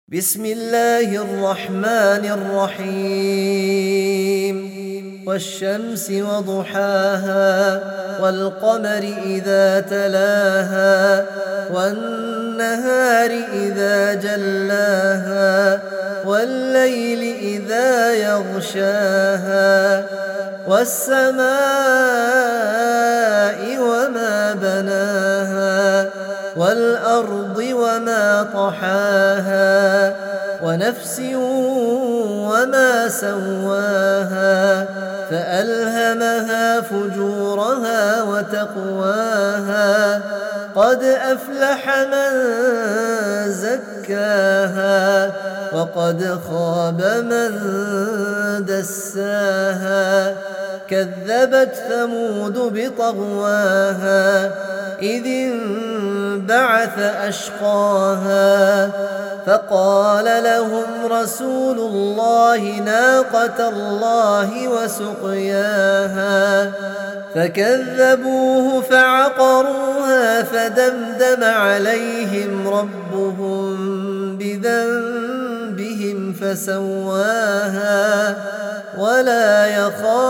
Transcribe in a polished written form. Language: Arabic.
بسم الله الرحمن الرحيم والشمس وضحاها والقمر إذا تلاها والنهار إذا جلاها والليل إذا يغشاها والسماء وما بناها والأرض وما طحاها ونفس وما سواها فألهمها فجورها وتقواها قد أفلح من زكاها وقد خاب من دساها كذبت ثمود بطغواها إذ انبعث أشقاها فقال لهم رسول الله ناقة الله وسقياها فكذبوه فعقروها فدمدم عليهم ربهم بذنبهم فسواها ولا يخاف